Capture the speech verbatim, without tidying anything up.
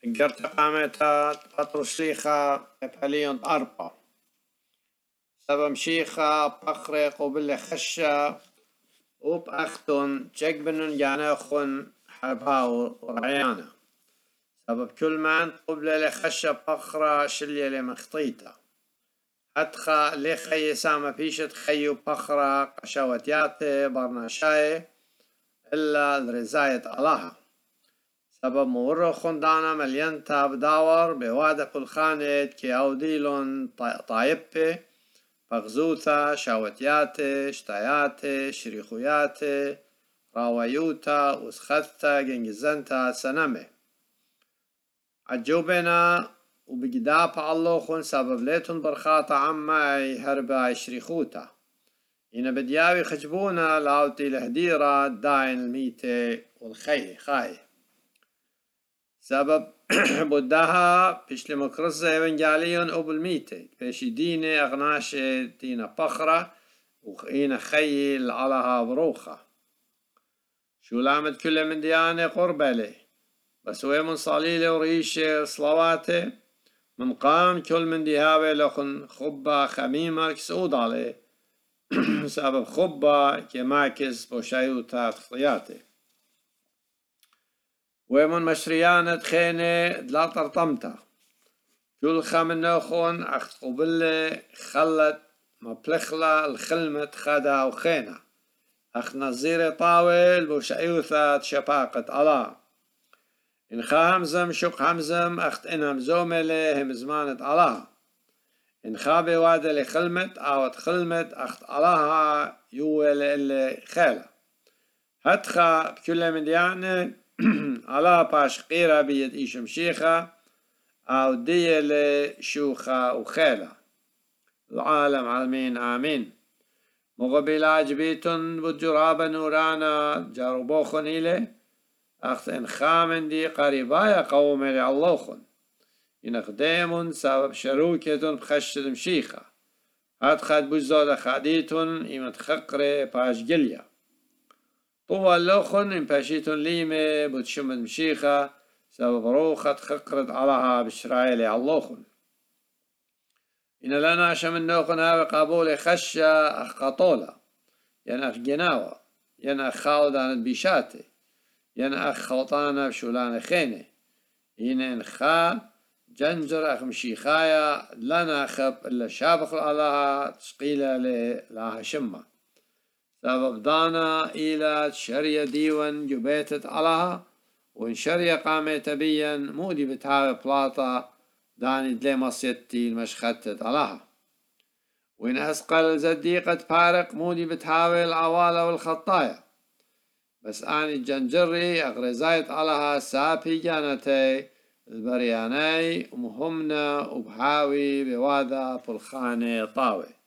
قرت قامتا بطرشيخا بليون أربعة سبم شيخا بخرق وبل خشة وبأختن جقبن جانخن حباو ورعيانا سبب كل من قبل لخشة بخرة شلية لمخطيطة أدخى لخي سامة بيشت خيو بخرة قشوتياتي برناشاي إلا الرزاية الله سبب مورو خندانا مليانتا بداور بوادة كل خانت كي أوديلون طايبة بغزوثا شاوتياتي شتاياتي شريخوياتي راويوتا وسخثتا جنجزنتا سنمي عجوبنا وبقداب اللوخن سبب ليتن برخاطة عماي هربا شريخوتا إنا بدياوي خجبونا لاوتي الهديرة داين الميتة والخي خاي سبب بدها بيشلي مكرزة إيفنجاليون أو بالميتة بيشي ديني أغناشي دينا بخرة وإينا خيل علىها بروخة شو لامد كل من ديانة قربلي بس وين من صليلي وريشة صلواته من قام كل من ديهاوي لخن خبة خميمة كسود عليه سبب خبة كماكس بوشايوتات خطياتي ومن مشريانة خينة لا ترطمتا كل خامن نوخون أخت قبلة خلت مبلخلة الخلمة خدا وخينة أخت نظيرة طاول بوشايوثات شباقة الله إن خا همزم شق همزم أخت إنهم زوملة هم زمانة الله إن خابي وادة لخلمت أوت خلمت أخت الله يوال اللي خالة هتخا بكل من ديانة على باش قيرة بيد إيشم شيخة أو دي لشوخة وخالة العالم عالمين آمين مغبلا جبيتن بجرابة نورانا جاربوخن إلي أخت إن خامن دي قريبايا قوم إلي اللوخن إن أخديمن سبب شروكتن بخشد مشيخة هتخد بجزودة خاديتن إمت خقرة باش جليا طوى اللوخن إن باشيتن ليمة بتشمد مشيخة سبب روخة خقرت علىها بشرايلي اللوخن إن لنا شمن نوخن هاوي قابولي خشة أخ قطولة ين أخ جناوة ين أخ خاودانت بيشاتي ين أخ خوطانة بشولانة خينة إن إن خا جنجر أخ مشيخايا لنا خب إلا شابخ علىها تسقيلة لها شمة سبب دانا إلى شرية ديوان جبيتت علىها وإن شرية قامت بيا مودي بتهاوي بلاطة داني دلي مصيتي المشختت علىها وإن أسقل زديقة بارق مودي بتهاوي العوالة والخطايا بس آني جنجري أغرزايت علىها سابي جانتي البرياني ومهمنا وبهاوي بوادا بالخانة طاوي